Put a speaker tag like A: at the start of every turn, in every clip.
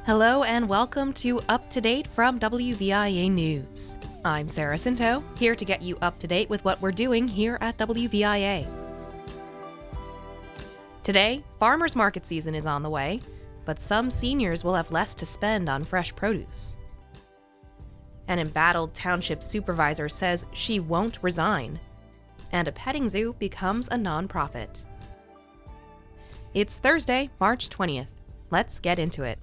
A: Hello and welcome to Up to Date from WVIA News. I'm Sarah Cinto, here to get you up to date with what we're doing here at WVIA. Today, farmers market season is on the way, but some seniors will have less to spend on fresh produce. An embattled township supervisor says she won't resign, and a petting zoo becomes a nonprofit. It's Thursday, March 20th. Let's get into it.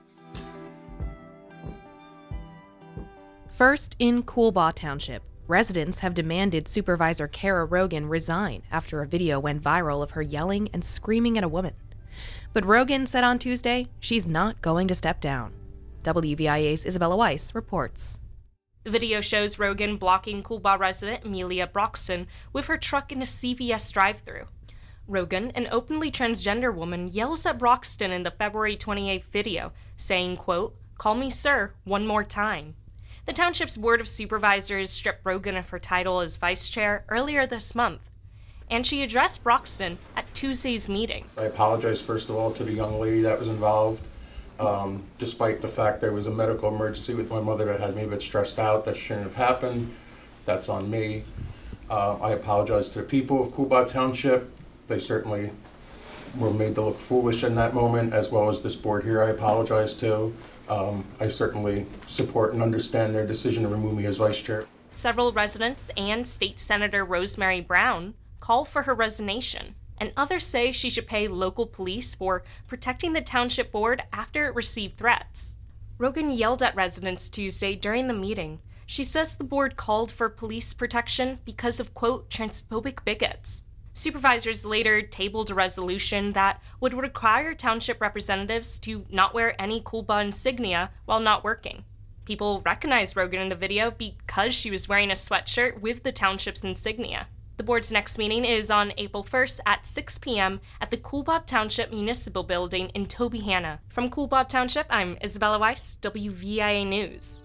A: First, in Coolbaugh Township, residents have demanded Supervisor Kara Rogan resign after a video went viral of her yelling and screaming at a woman. But Rogan said on Tuesday she's not going to step down. WVIA's Isabella Weiss reports.
B: The video shows Rogan blocking Coolbaugh resident Amelia Broxton with her truck in a CVS drive-thru. Rogan, an openly transgender woman, yells at Broxton in the February 28th video, saying, quote, "Call me sir one more time." The township's Board of Supervisors stripped Rogan of her title as vice chair earlier this month, and she addressed Broxton at Tuesday's meeting.
C: I apologize, first of all, to the young lady that was involved. Despite the fact there was a medical emergency with my mother that had me a bit stressed out, that shouldn't have happened. That's on me. I apologize to the people of Coolbaugh Township. They certainly were made to look foolish in that moment, as well as this board here I apologize to. I certainly support and understand their decision to remove me as vice chair.
B: Several residents and State Senator Rosemary Brown call for her resignation, and others say she should pay local police for protecting the township board after it received threats. Rogan yelled at residents Tuesday during the meeting. She says the board called for police protection because of, quote, transphobic bigots. Supervisors later tabled a resolution that would require township representatives to not wear any Coolbaugh insignia while not working. People recognized Rogan in the video because she was wearing a sweatshirt with the township's insignia. The board's next meeting is on April 1st at 6 p.m. at the Coolbaugh Township Municipal Building in Tobyhanna. From Coolbaugh Township, I'm Isabella Weiss, WVIA News.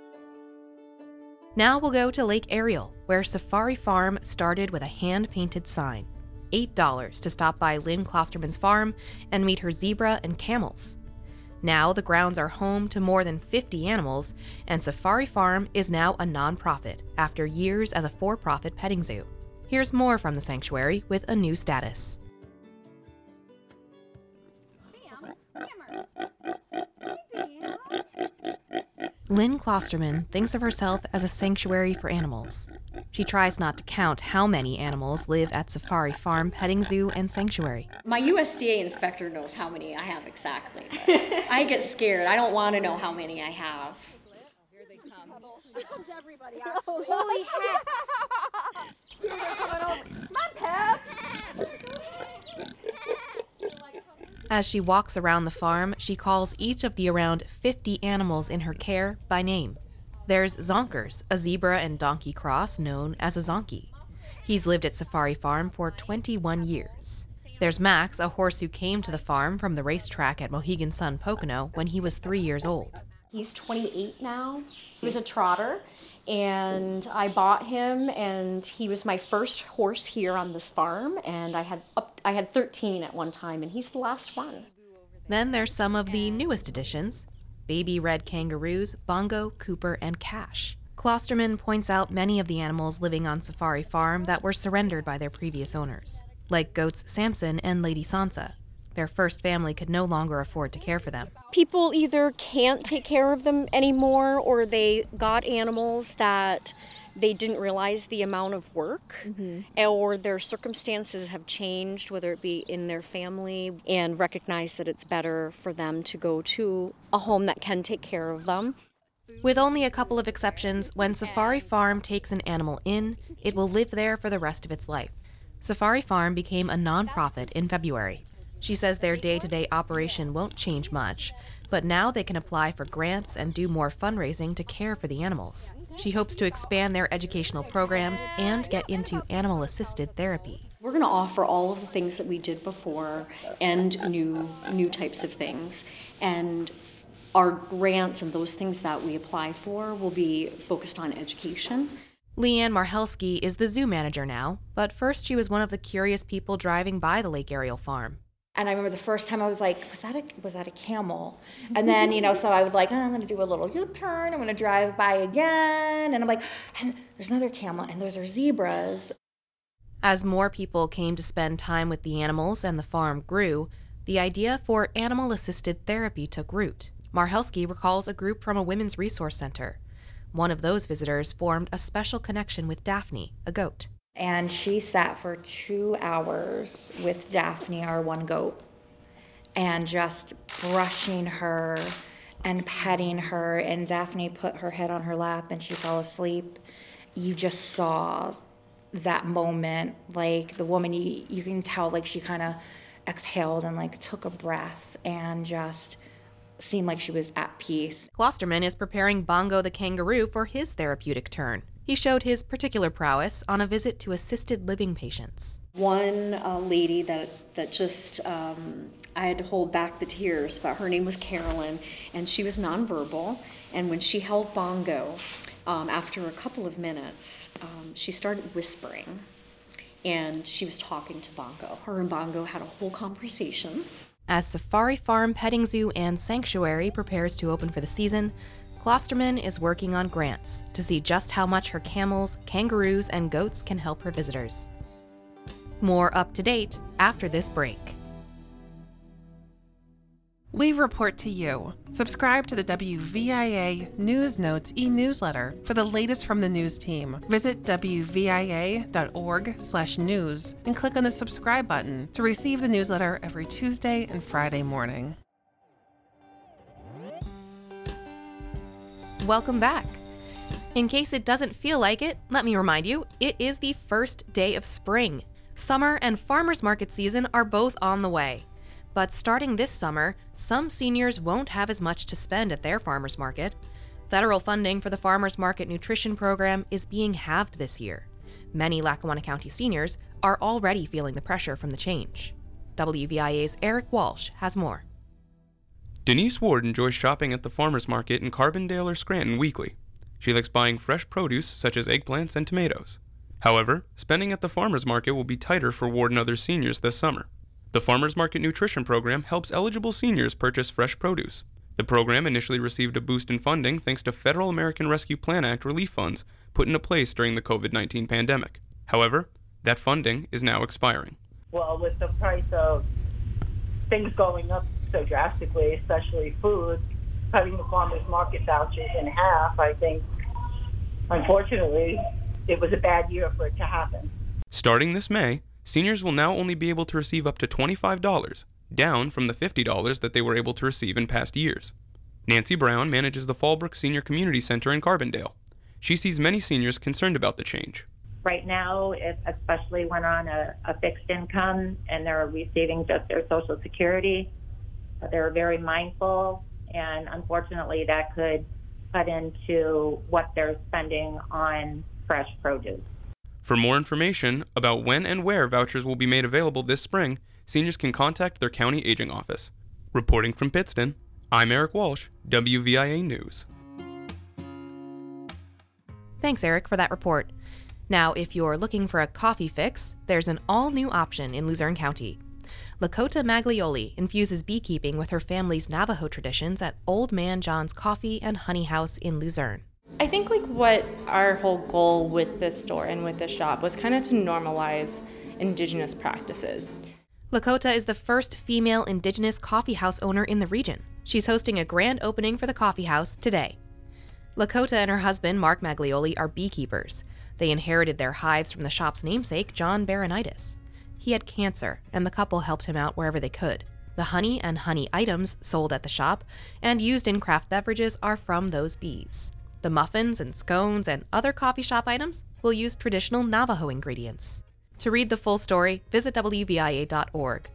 A: Now we'll go to Lake Ariel, where Safari Farm started with a hand-painted sign. $8 to stop by Lynn Klosterman's farm and meet her zebra and camels. Now the grounds are home to more than 50 animals, and Safari Farm is now a nonprofit after years as a for-profit petting zoo. Here's more from the sanctuary with a new status. Lynn Klosterman thinks of herself as a sanctuary for animals. She tries not to count how many animals live at Safari Farm, Petting Zoo, and Sanctuary.
D: My USDA inspector knows how many I have exactly. I get scared. I don't want to know how many I have. Here they come. Here comes everybody. Holy heck! Here they're coming over. My peps!
A: As she walks around the farm, she calls each of the around 50 animals in her care by name. There's Zonkers, a zebra and donkey cross known as a zonkie. He's lived at Safari Farm for 21 years. There's Max, a horse who came to the farm from the racetrack at Mohegan Sun Pocono when he was 3 years old.
D: He's 28 now. He was a trotter, and I bought him, and he was my first horse here on this farm, and I had 13 at one time, and he's the last one.
A: Then there's some of the newest additions: baby red kangaroos, Bongo, Cooper, and Cash. Klosterman points out many of the animals living on Safari Farm that were surrendered by their previous owners, like goats Samson and Lady Sansa. Their first family could no longer afford to care for them.
D: People either can't take care of them anymore, or they got animals that they didn't realize the amount of work, or their circumstances have changed, whether it be in their family, and recognize that it's better for them to go to a home that can take care of them.
A: With only a couple of exceptions, when Safari Farm takes an animal in, it will live there for the rest of its life. Safari Farm became a nonprofit in February. She says their day-to-day operation won't change much, but now they can apply for grants and do more fundraising to care for the animals. She hopes to expand their educational programs and get into animal-assisted therapy.
D: We're going to offer all of the things that we did before and new types of things. And our grants and those things that we apply for will be focused on education.
A: Leanne Marhelski is the zoo manager now, but first she was one of the curious people driving by the Lake Ariel farm.
E: And I remember the first time I was like, was that a camel? And then, so I would like, I'm going to do a little U-turn. I'm going to drive by again. And I'm like, and there's another camel, and those are zebras.
A: As more people came to spend time with the animals and the farm grew, the idea for animal-assisted therapy took root. Marhelski recalls a group from a women's resource center. One of those visitors formed a special connection with Daphne, a goat.
E: And she sat for 2 hours with Daphne, our one goat, and just brushing her and petting her. And Daphne put her head on her lap and she fell asleep. You just saw that moment, like the woman, you can tell, like she kind of exhaled and like took a breath and just seemed like she was at peace.
A: Klosterman is preparing Bongo the kangaroo for his therapeutic turn. He showed his particular prowess on a visit to assisted living patients.
D: One lady that just, I had to hold back the tears, but her name was Carolyn, and she was nonverbal. And when she held Bongo, after a couple of minutes, she started whispering, and she was talking to Bongo. Her and Bongo had a whole conversation.
A: As Safari Farm Petting Zoo and Sanctuary prepares to open for the season, Klosterman is working on grants to see just how much her camels, kangaroos, and goats can help her visitors. More up to date after this break.
F: We report to you. Subscribe to the WVIA News Notes e-newsletter for the latest from the news team. Visit wvia.org/news and click on the subscribe button to receive the newsletter every Tuesday and Friday morning.
A: Welcome back. In case it doesn't feel like it, let me remind you, it is the first day of spring. Summer and farmers market season are both on the way. But starting this summer, some seniors won't have as much to spend at their farmers market. Federal funding for the Farmers Market Nutrition Program is being halved this year. Many Lackawanna County seniors are already feeling the pressure from the change. WVIA's Eric Walsh has more.
G: Denise Ward enjoys shopping at the farmers market in Carbondale or Scranton weekly. She likes buying fresh produce such as eggplants and tomatoes. However, spending at the farmers market will be tighter for Ward and other seniors this summer. The Farmers Market Nutrition Program helps eligible seniors purchase fresh produce. The program initially received a boost in funding thanks to Federal American Rescue Plan Act relief funds put into place during the COVID-19 pandemic. However, that funding is now expiring.
H: Well, with the price of things going up so drastically, especially food, cutting the farmers market vouchers in half, I think, unfortunately, it was a bad year for it to happen.
G: Starting this May, seniors will now only be able to receive up to $25, down from the $50 that they were able to receive in past years. Nancy Brown manages the Fallbrook Senior Community Center in Carbondale. She sees many seniors concerned about the change.
I: Right now, especially when on a fixed income and they're receiving just their Social Security, they're very mindful, and unfortunately that could cut into what they're spending on fresh produce.
G: For more information about when and where vouchers will be made available this spring, seniors can contact their county aging office. Reporting from Pittston, I'm Eric Walsh, WVIA News.
A: Thanks, Eric, for that report. Now, if you're looking for a coffee fix, there's an all-new option in Luzerne County. Lakota Maglioli infuses beekeeping with her family's Navajo traditions at Old Man John's Coffee and Honey House in Luzerne.
J: I think what our whole goal with this store and with this shop was kind of to normalize Indigenous practices.
A: Lakota is the first female Indigenous coffee house owner in the region. She's hosting a grand opening for the coffee house today. Lakota and her husband, Mark Maglioli, are beekeepers. They inherited their hives from the shop's namesake, John Baronitis. He had cancer, and the couple helped him out wherever they could. The honey and honey items sold at the shop and used in craft beverages are from those bees. The muffins and scones and other coffee shop items will use traditional Navajo ingredients. To read the full story, visit WVIA.org.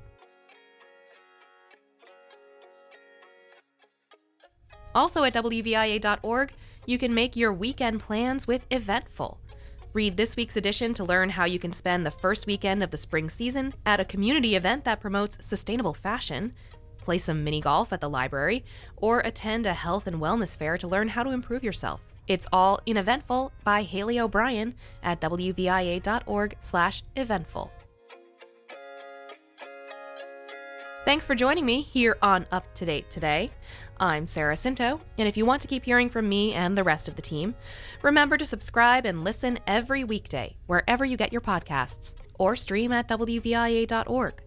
A: Also at WVIA.org, you can make your weekend plans with Eventful. Read this week's edition to learn how you can spend the first weekend of the spring season at a community event that promotes sustainable fashion, play some mini golf at the library, or attend a health and wellness fair to learn how to improve yourself. It's all in Eventful by Haley O'Brien at WVIA.org/eventful. Thanks for joining me here on Up to Date today. I'm Sarah Cinto, and if you want to keep hearing from me and the rest of the team, remember to subscribe and listen every weekday wherever you get your podcasts, or stream at WVIA.org.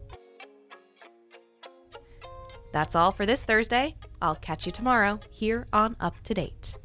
A: That's all for this Thursday. I'll catch you tomorrow here on Up to Date.